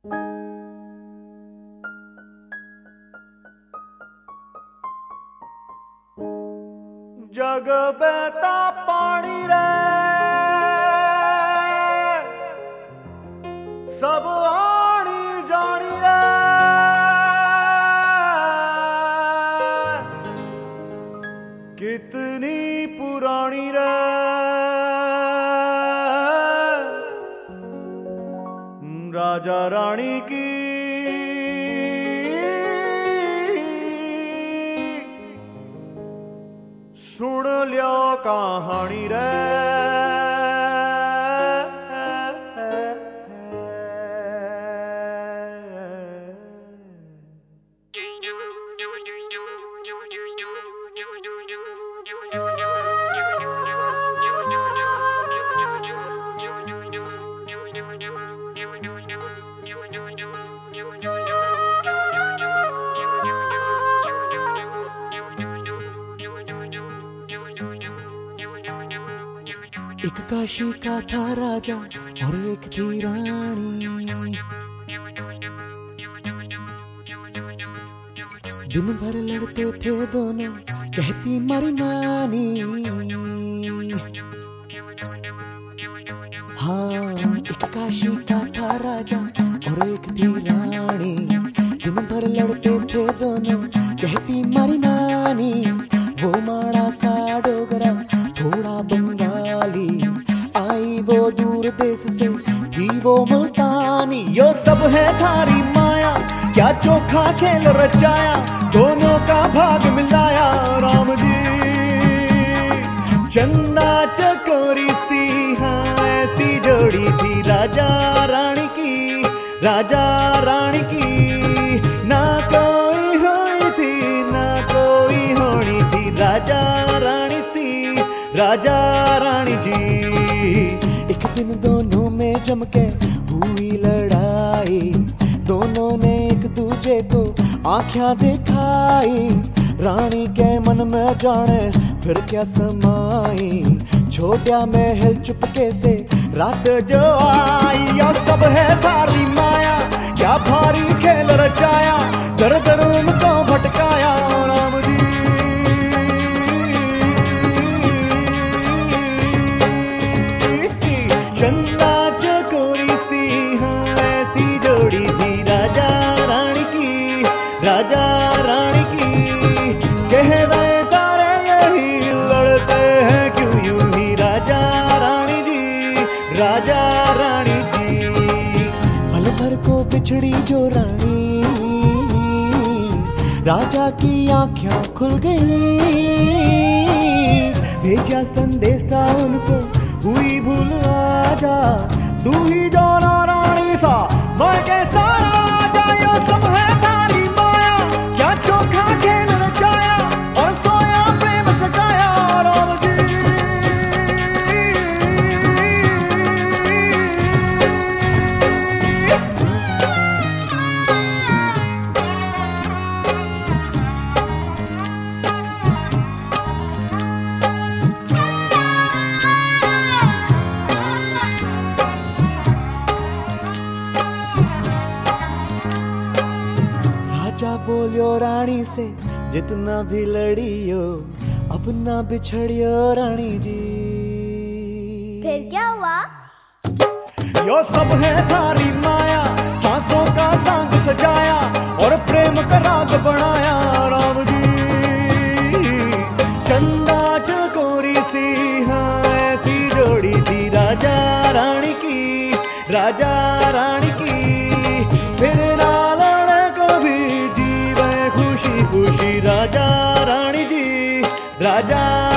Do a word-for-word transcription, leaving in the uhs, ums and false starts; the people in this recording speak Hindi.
जग बेता पानी रे सब आनी जानी रे कितनी पुरानी रे राजा रानी की सुन लियो कहानी रे एक काशी का था राजा और एक थी रानी। दिन भर लड़ते थे दोनों, कहती मारी नानी। हाँ, एक काशी का था राजा और एक थी रानी। दिन भर लड़ते थे दोनों, कहती मारी नानी। वो माड़ा सा डोगरा थोड़ा बंगाली, आई वो दूर देश से थी वो मुल्तानी। यो सब है थारी माया, क्या चोखा खेल रचाया, दोनों का भाग मिलाया राम जी। चंदा चकोरी सी हाँ ऐसी जोड़ी थी राजा रानी की, राजा रानी की। ना कोई हुई थी ना कोई होनी थी, राजा रानी सी राजा रानी जी। एक दिन दोनों में जमके हुई लड़ाई, दोनों ने एक दूजे को आँखें दिखाई। रानी के मन में जाने फिर क्या समाई, छोटा महल चुपके से रात जो आई। यो सब है भारी माया, क्या भारी खेल रचाया, दर दर उनको भटकाया राम जी। चंदा चकोरी सी हाँ ऐसी जोड़ी थी राजा रानी की, राजा रानी की। कहवे सारे यही लड़ते हैं क्यों यूं ही, राजा रानी जी, राजा रानी जी। पल भर को बिछड़ी जो रानी, राजा की आँखें खुल गई। भेजा संदेशा उनको हुई भूल आजा, तू ही जाना रानी सा मैं कैसा राजा। यो सब है तारी माया, क्या चोखा खेल रचाया और सोया प्रेम जगाया राम जी। राजा बोलियो रानी से जितना भी लड़ियो, अब ना बिछड़ियो रानी जी। फिर क्या हुआ? यो सब है थारी माया, सांसों का संग सजाया और प्रेम का राग बनाया राम जी। चंदा चकोरी सी हाँ ऐसी जोड़ी थी राजा रानी की, राजा रानी की। फिर ना लड़े कभी जीवे खुशी खुशी, राजा रानी जी, राजा